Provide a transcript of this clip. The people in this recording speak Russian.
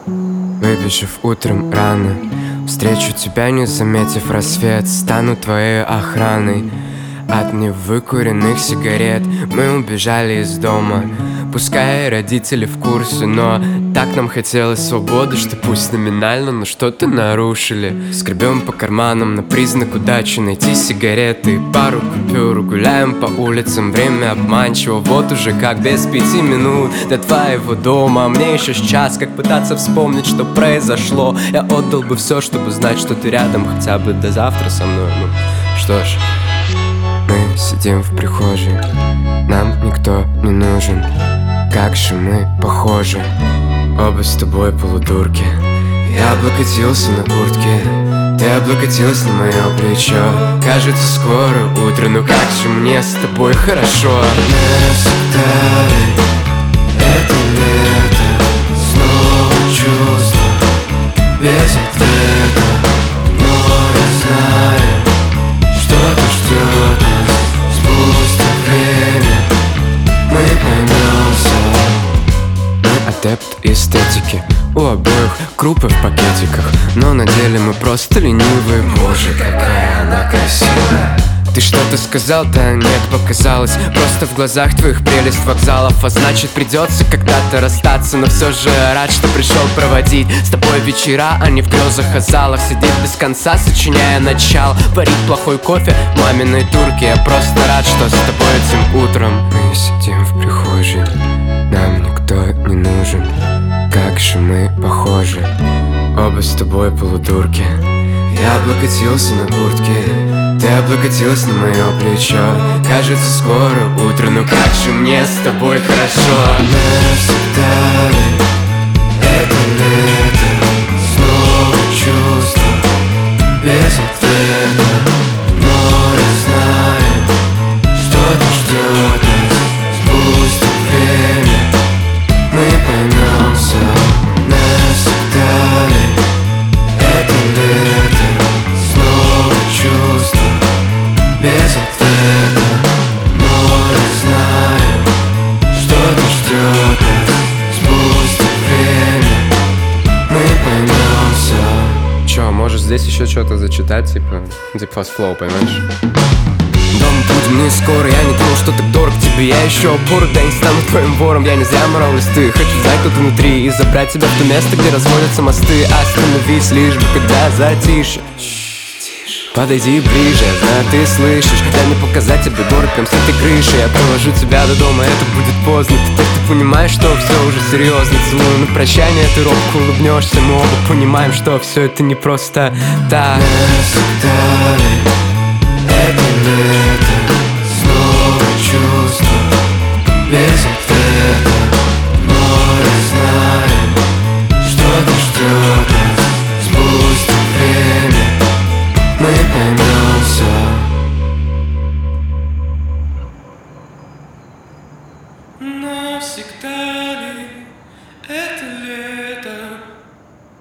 Выбежав утром рано, встречу тебя, не заметив рассвет. Стану твоей охраной. От невыкуренных сигарет мы убежали из дома. Пускай родители в курсе, но так нам хотелось свободы, что пусть номинально, но что-то нарушили. Скребем по карманам на признак удачи найти сигареты и пару купюр. Гуляем по улицам, время обманчиво. Вот уже как без 5 минут до твоего дома. Мне еще час, как пытаться вспомнить, что произошло. Я отдал бы все, чтобы знать, что ты рядом хотя бы до завтра со мной. Ну, что ж, мы сидим в прихожей, нам никто не нужен. Как же мы похожи, оба с тобой полудурки. Я облокотился на куртке, ты облокотилась на мое плечо. Кажется, скоро утро, но как же мне с тобой хорошо. Навсегда это лето, снова чувство без ответа. Но я знаю, что-то ждет нас. Спустя время мы поймемся. Мы адепт эстетики, у обоих крупы в пакетиках, но на деле мы просто ленивые. Боже, какая она красивая. Ты что-то сказал? Да нет, показалось. Просто в глазах твоих прелесть вокзалов. А значит, придется когда-то расстаться. Но все же рад, что пришел проводить с тобой вечера, а не в грезах о залах. Сидеть без конца, сочиняя начало. Варить плохой кофе в маминой турке. Я просто рад, что с тобой этим утром. Мы сидим в прихожей, нам никто не нужен. Как же мы похожи, оба с тобой полудурки. Я облокотился на куртке, ты облокотилась на мое плечо. Кажется, скоро утро, но как же мне с тобой хорошо. Навсегда это лето, снова чувство без ответа. Но я знаю, что-то ждет нас. Спустя время мы поймемся. Навсегда это лето, снова чувство без ответа. Но я знаю, что-то ждет нас. Спустя время мы поймемся. Чё, можешь здесь еще что-то зачитать, типа фастфлоу, понимаешь? Дом будем не скоро, я не думал, что так дорог тебе. Я еще опору, да не стану твоим вором. Я не зря морал листы, хочу знать, кто ты внутри, и забрать тебя в то место, где разводятся мосты. Остановись лишь бы, когда затишье. Подойди ближе, я знаю, ты слышишь. Дай мне показать тебе город прям с этой крыши. Я провожу тебя до дома, это будет поздно. Теперь ты понимаешь, что все уже серьезно. Целую на прощание, ты робко улыбнешься. Мы оба понимаем, что все это не просто так. Навсегда